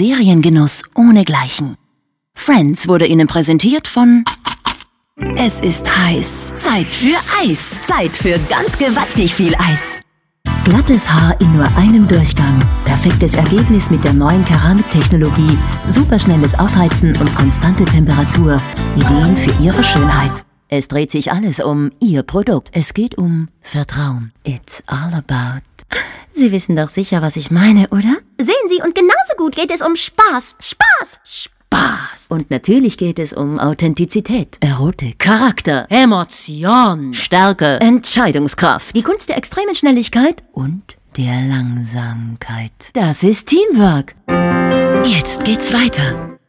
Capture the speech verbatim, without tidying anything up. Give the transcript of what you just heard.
Seriengenuss ohnegleichen. Friends wurde Ihnen präsentiert von... Es ist heiß. Zeit für Eis. Zeit für ganz gewaltig viel Eis. Glattes Haar in nur einem Durchgang. Perfektes Ergebnis mit der neuen Keramiktechnologie. Superschnelles Aufheizen und konstante Temperatur. Ideen für Ihre Schönheit. Es dreht sich alles um Ihr Produkt. Es geht um Vertrauen. It's all about... Sie wissen doch sicher, was ich meine, oder? Sehen Sie, und genauso gut geht es um Spaß. Spaß. Spaß. Und natürlich geht es um Authentizität, Erotik, Charakter, Emotion, Stärke, Entscheidungskraft, die Kunst der extremen Schnelligkeit und der Langsamkeit. Das ist Teamwork. Jetzt geht's weiter.